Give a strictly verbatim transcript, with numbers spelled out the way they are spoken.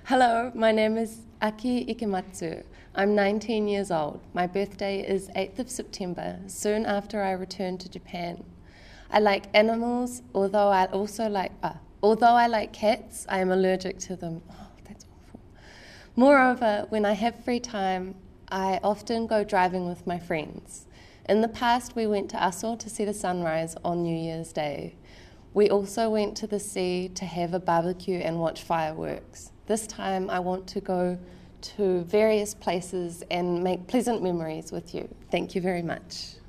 Hello, my name is Aki Ikematsu. I'm nineteen years old. My birthday is eighth of September, soon after I returned to Japan. I like animals, although I also like, uh, although I like cats, I am allergic to them. Oh, that's awful. Moreover, when I have free time, I often go driving with my friends. In the past, we went to Aso to see the sunrise on New Year's Day. We also went to the sea to have a barbecue and watch fireworks. This time I want to go to various places and make pleasant memories with you. Thank you very much.